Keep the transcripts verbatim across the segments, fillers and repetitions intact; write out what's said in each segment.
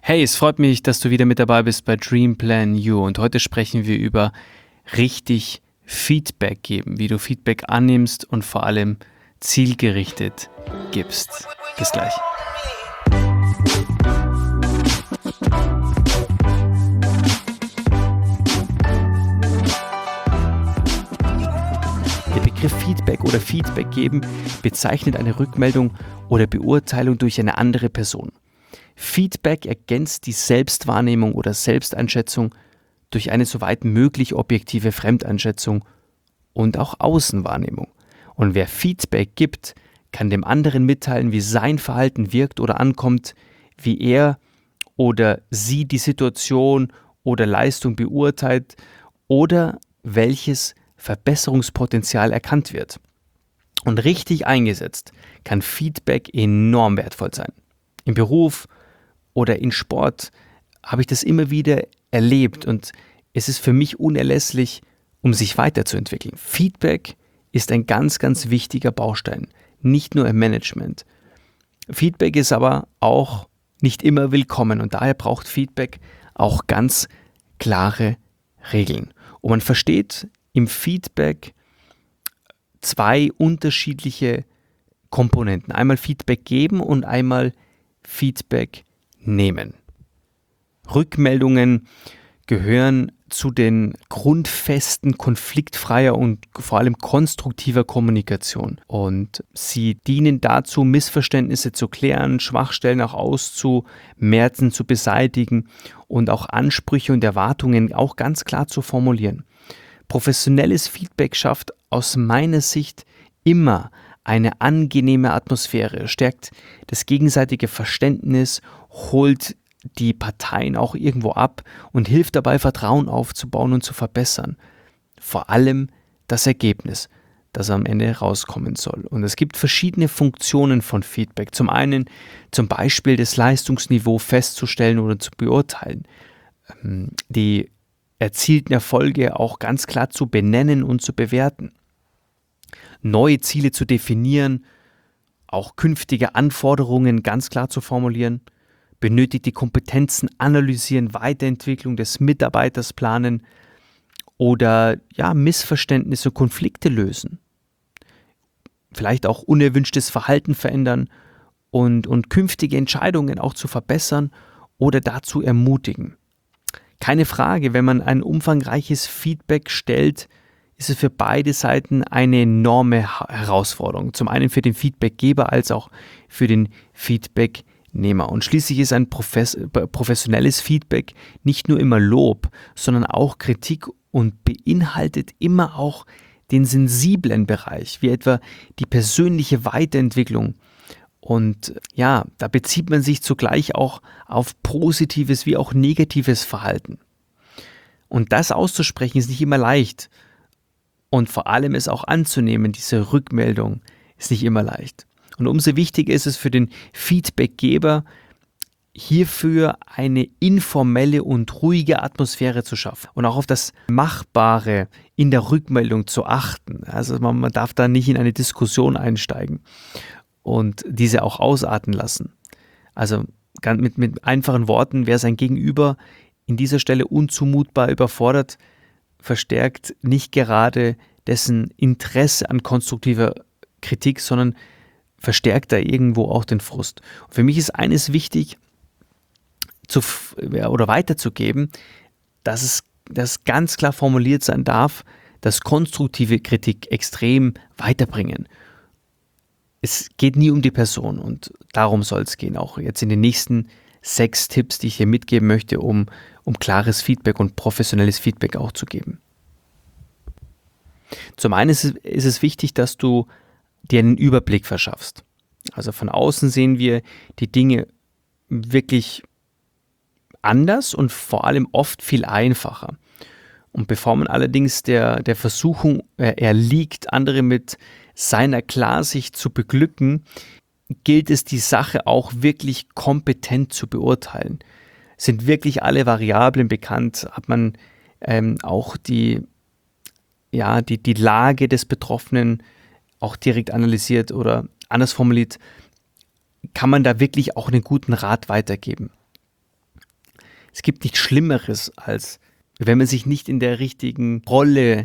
Hey, es freut mich, dass du wieder mit dabei bist bei Dream Plan You und heute sprechen wir über richtig Feedback geben, wie du Feedback annimmst und vor allem zielgerichtet gibst. Bis gleich. Der Begriff Feedback oder Feedback geben bezeichnet eine Rückmeldung oder Beurteilung durch eine andere Person. Feedback ergänzt die Selbstwahrnehmung oder Selbsteinschätzung durch eine soweit möglich objektive Fremdeinschätzung und auch Außenwahrnehmung. Und wer Feedback gibt, kann dem anderen mitteilen, wie sein Verhalten wirkt oder ankommt, wie er oder sie die Situation oder Leistung beurteilt oder welches Verbesserungspotenzial erkannt wird. Und richtig eingesetzt kann Feedback enorm wertvoll sein. Im Beruf oder in Sport habe ich das immer wieder erlebt und es ist für mich unerlässlich, um sich weiterzuentwickeln. Feedback ist ein ganz, ganz wichtiger Baustein, nicht nur im Management. Feedback ist aber auch nicht immer willkommen und daher braucht Feedback auch ganz klare Regeln. Und man versteht im Feedback zwei unterschiedliche Komponenten. Einmal Feedback geben und einmal Feedback nehmen. Rückmeldungen gehören zu den Grundfesten konfliktfreier und vor allem konstruktiver Kommunikation. Und sie dienen dazu, Missverständnisse zu klären, Schwachstellen auch auszumerzen, zu beseitigen und auch Ansprüche und Erwartungen auch ganz klar zu formulieren. Professionelles Feedback schafft aus meiner Sicht immer eine angenehme Atmosphäre, stärkt das gegenseitige Verständnis, holt die Parteien auch irgendwo ab und hilft dabei, Vertrauen aufzubauen und zu verbessern. Vor allem das Ergebnis, das am Ende rauskommen soll. Und es gibt verschiedene Funktionen von Feedback. Zum einen zum Beispiel das Leistungsniveau festzustellen oder zu beurteilen, die erzielten Erfolge auch ganz klar zu benennen und zu bewerten. Neue Ziele zu definieren, auch künftige Anforderungen ganz klar zu formulieren, benötigte Kompetenzen analysieren, Weiterentwicklung des Mitarbeiters planen oder ja, Missverständnisse, Konflikte lösen. Vielleicht auch unerwünschtes Verhalten verändern und, und künftige Entscheidungen auch zu verbessern oder dazu ermutigen. Keine Frage, wenn man ein umfangreiches Feedback stellt, ist es für beide Seiten eine enorme Herausforderung. Zum einen für den Feedbackgeber als auch für den Feedbacknehmer. Und schließlich ist ein Profes- professionelles Feedback nicht nur immer Lob, sondern auch Kritik und beinhaltet immer auch den sensiblen Bereich, wie etwa die persönliche Weiterentwicklung. Und ja, da bezieht man sich zugleich auch auf positives wie auch negatives Verhalten. Und das auszusprechen ist nicht immer leicht. Und vor allem es auch anzunehmen, diese Rückmeldung ist nicht immer leicht. Und umso wichtiger ist es für den Feedbackgeber, hierfür eine informelle und ruhige Atmosphäre zu schaffen und auch auf das Machbare in der Rückmeldung zu achten. Also man, man darf da nicht in eine Diskussion einsteigen und diese auch ausarten lassen. Also mit, mit einfachen Worten, wer sein Gegenüber in dieser Stelle unzumutbar überfordert, verstärkt nicht gerade dessen Interesse an konstruktiver Kritik, sondern verstärkt da irgendwo auch den Frust. Und für mich ist eines wichtig zu, oder weiterzugeben, dass es dass ganz klar formuliert sein darf, dass konstruktive Kritik extrem weiterbringen. Es geht nie um die Person und darum soll es gehen, auch jetzt in den nächsten sechs Tipps, die ich hier mitgeben möchte, um, um klares Feedback und professionelles Feedback auch zu geben. Zum einen ist es, ist es wichtig, dass du dir einen Überblick verschaffst. Also von außen sehen wir die Dinge wirklich anders und vor allem oft viel einfacher. Und bevor man allerdings der, der Versuchung äh, erliegt, andere mit seiner Klarsicht zu beglücken, gilt es, die Sache auch wirklich kompetent zu beurteilen. Sind wirklich alle Variablen bekannt? Hat man ähm, auch die, ja, die, die Lage des Betroffenen auch direkt analysiert oder anders formuliert, kann man da wirklich auch einen guten Rat weitergeben? Es gibt nichts Schlimmeres, als wenn man sich nicht in der richtigen Rolle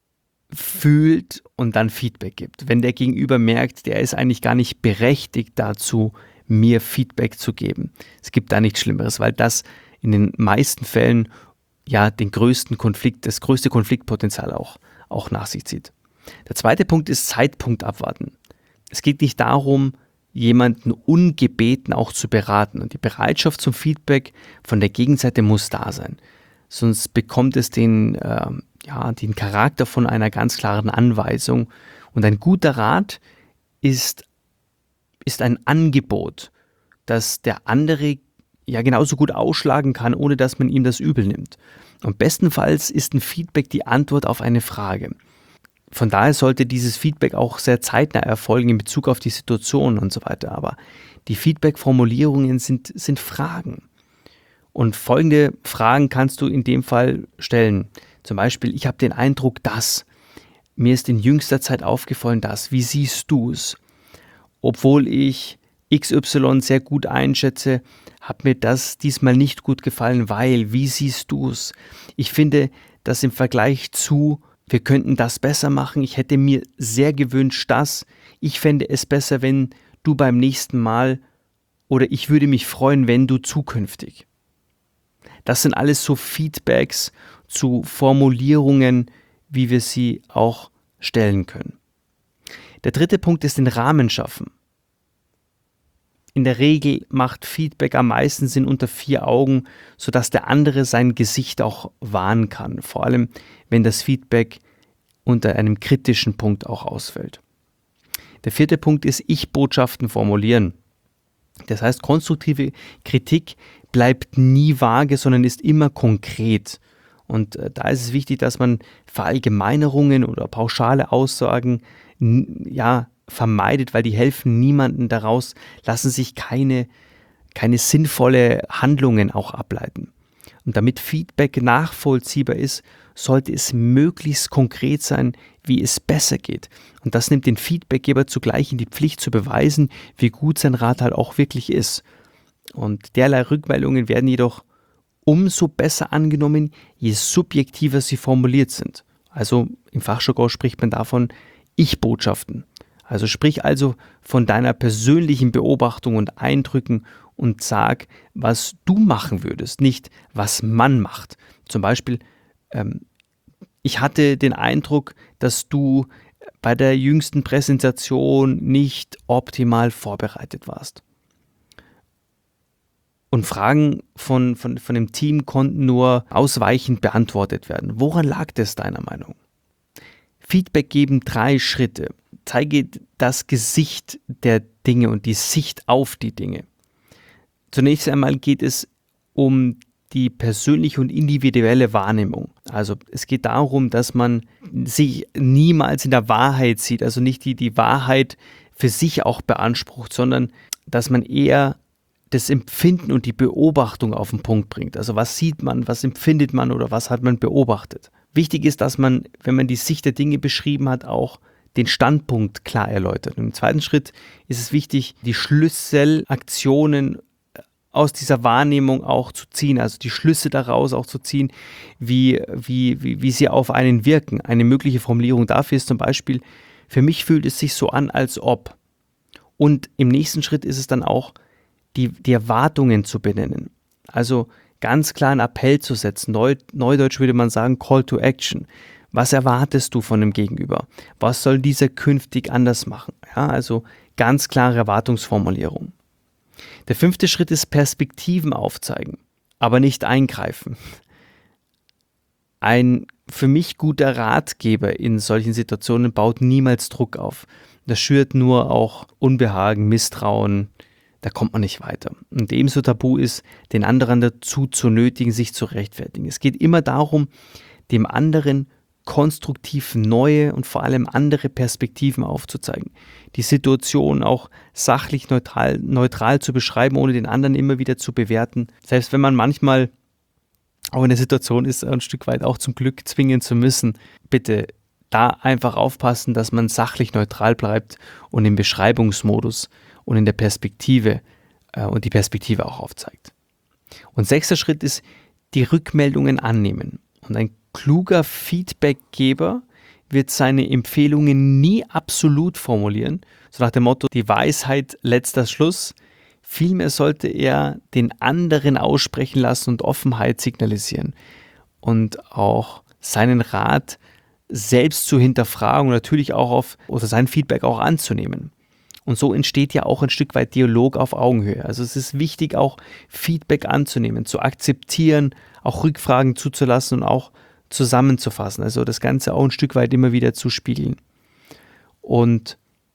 fühlt und dann Feedback gibt. Wenn der Gegenüber merkt, der ist eigentlich gar nicht berechtigt dazu, mir Feedback zu geben. Es gibt da nichts Schlimmeres, weil das in den meisten Fällen ja den größten Konflikt, das größte Konfliktpotenzial auch, auch nach sich zieht. Der zweite Punkt ist Zeitpunkt abwarten. Es geht nicht darum, jemanden ungebeten auch zu beraten. Und die Bereitschaft zum Feedback von der Gegenseite muss da sein. Sonst bekommt es den, äh, ja, den Charakter von einer ganz klaren Anweisung. Und ein guter Rat ist, ist ein Angebot, das der andere ja genauso gut ausschlagen kann, ohne dass man ihm das übel nimmt. Und bestenfalls ist ein Feedback die Antwort auf eine Frage. Von daher sollte dieses Feedback auch sehr zeitnah erfolgen in Bezug auf die Situation und so weiter. Aber die Feedback-Formulierungen sind, sind Fragen. Und folgende Fragen kannst du in dem Fall stellen. Zum Beispiel, ich habe den Eindruck, dass, mir ist in jüngster Zeit aufgefallen, dass, wie siehst du es? Obwohl ich X Y sehr gut einschätze, hat mir das diesmal nicht gut gefallen, weil, wie siehst du es? Ich finde, dass im Vergleich zu, wir könnten das besser machen, ich hätte mir sehr gewünscht, dass, ich fände es besser, wenn du beim nächsten Mal oder ich würde mich freuen, wenn du zukünftig. Das sind alles so Feedbacks zu Formulierungen, wie wir sie auch stellen können. Der dritte Punkt ist den Rahmen schaffen. In der Regel macht Feedback am meisten Sinn unter vier Augen, sodass der andere sein Gesicht auch wahren kann. Vor allem, wenn das Feedback unter einem kritischen Punkt auch ausfällt. Der vierte Punkt ist Ich-Botschaften formulieren. Das heißt, konstruktive Kritik bleibt nie vage, sondern ist immer konkret. Und äh, da ist es wichtig, dass man Verallgemeinerungen oder pauschale Aussagen n- ja, vermeidet, weil die helfen niemandem daraus, lassen sich keine, keine sinnvolle Handlungen auch ableiten. Und damit Feedback nachvollziehbar ist, sollte es möglichst konkret sein, wie es besser geht. Und das nimmt den Feedbackgeber zugleich in die Pflicht zu beweisen, wie gut sein Rat halt auch wirklich ist. Und derlei Rückmeldungen werden jedoch umso besser angenommen, je subjektiver sie formuliert sind. Also im Fachjargon spricht man davon Ich-Botschaften. Also sprich also von deiner persönlichen Beobachtung und Eindrücken und sag, was du machen würdest, nicht was man macht. Zum Beispiel, ähm, ich hatte den Eindruck, dass du bei der jüngsten Präsentation nicht optimal vorbereitet warst. Und Fragen von, von, von dem Team konnten nur ausweichend beantwortet werden. Woran lag das deiner Meinung? Feedback geben drei Schritte. Zeige das Gesicht der Dinge und die Sicht auf die Dinge. Zunächst einmal geht es um die persönliche und individuelle Wahrnehmung. Also es geht darum, dass man sich niemals in der Wahrheit sieht, also nicht die, die Wahrheit für sich auch beansprucht, sondern dass man eher das Empfinden und die Beobachtung auf den Punkt bringt. Also was sieht man, was empfindet man oder was hat man beobachtet. Wichtig ist, dass man, wenn man die Sicht der Dinge beschrieben hat, auch den Standpunkt klar erläutert. Und im zweiten Schritt ist es wichtig, die Schlüsselaktionen aus dieser Wahrnehmung auch zu ziehen, also die Schlüsse daraus auch zu ziehen, wie, wie, wie, wie sie auf einen wirken. Eine mögliche Formulierung dafür ist zum Beispiel, für mich fühlt es sich so an, als ob. Und im nächsten Schritt ist es dann auch, die, die Erwartungen zu benennen. Also ganz klar einen Appell zu setzen. Neu, Neudeutsch würde man sagen, Call to Action. Was erwartest du von dem Gegenüber? Was soll dieser künftig anders machen? Ja, also ganz klare Erwartungsformulierung. Der fünfte Schritt ist Perspektiven aufzeigen, aber nicht eingreifen. Ein für mich guter Ratgeber in solchen Situationen baut niemals Druck auf. Das schürt nur auch Unbehagen, Misstrauen, da kommt man nicht weiter. Und ebenso tabu ist, den anderen dazu zu nötigen, sich zu rechtfertigen. Es geht immer darum, dem anderen konstruktiv neue und vor allem andere Perspektiven aufzuzeigen. Die Situation auch sachlich neutral, neutral zu beschreiben, ohne den anderen immer wieder zu bewerten. Selbst wenn man manchmal auch in der Situation ist, ein Stück weit auch zum Glück zwingen zu müssen, bitte da einfach aufpassen, dass man sachlich neutral bleibt und im Beschreibungsmodus und in der Perspektive äh, und die Perspektive auch aufzeigt. Und sechster Schritt ist, die Rückmeldungen annehmen. Und ein kluger Feedbackgeber wird seine Empfehlungen nie absolut formulieren, so nach dem Motto, die Weisheit letzter Schluss. Vielmehr sollte er den anderen aussprechen lassen und Offenheit signalisieren und auch seinen Rat selbst zu hinterfragen und natürlich auch auf oder sein Feedback auch anzunehmen. Und so entsteht ja auch ein Stück weit Dialog auf Augenhöhe. Also es ist wichtig, auch Feedback anzunehmen, zu akzeptieren, auch Rückfragen zuzulassen und auch zusammenzufassen. Also das Ganze auch ein Stück weit immer wieder zu spiegeln. Und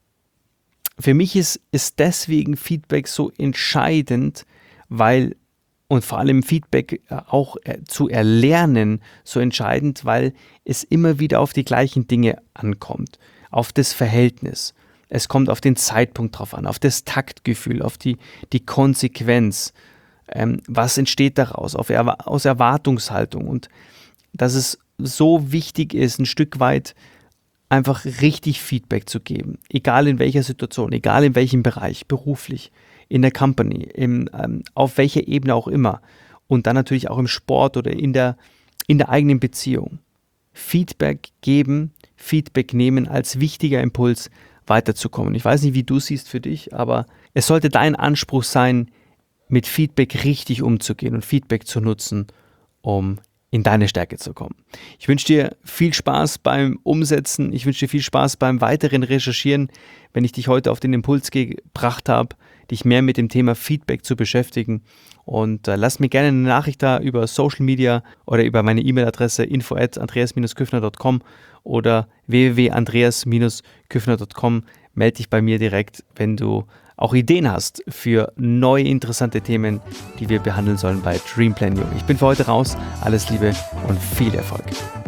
für mich ist, ist deswegen Feedback so entscheidend, weil, und vor allem Feedback auch zu erlernen, so entscheidend, weil es immer wieder auf die gleichen Dinge ankommt, auf das Verhältnis. Es kommt auf den Zeitpunkt drauf an, auf das Taktgefühl, auf die, die Konsequenz. Ähm, was entsteht daraus? Auf Erwa- aus Erwartungshaltung. Und dass es so wichtig ist, ein Stück weit einfach richtig Feedback zu geben. Egal in welcher Situation, egal in welchem Bereich, beruflich, in der Company, im, ähm, auf welcher Ebene auch immer. Und dann natürlich auch im Sport oder in der, in der eigenen Beziehung. Feedback geben, Feedback nehmen als wichtiger Impuls, weiterzukommen. Ich weiß nicht, wie du siehst für dich, aber es sollte dein Anspruch sein, mit Feedback richtig umzugehen und Feedback zu nutzen, um in deine Stärke zu kommen. Ich wünsche dir viel Spaß beim Umsetzen. Ich wünsche dir viel Spaß beim weiteren Recherchieren, wenn ich dich heute auf den Impuls gebracht habe, dich mehr mit dem Thema Feedback zu beschäftigen. Und äh, lass mir gerne eine Nachricht da über Social Media oder über meine E-Mail-Adresse info at andreas dash küffner dot com oder w w w punkt andreas dash küffner dot com. Melde dich bei mir direkt, wenn du auch Ideen hast für neue interessante Themen, die wir behandeln sollen bei Dream Plan You. Ich bin für heute raus. Alles Liebe und viel Erfolg.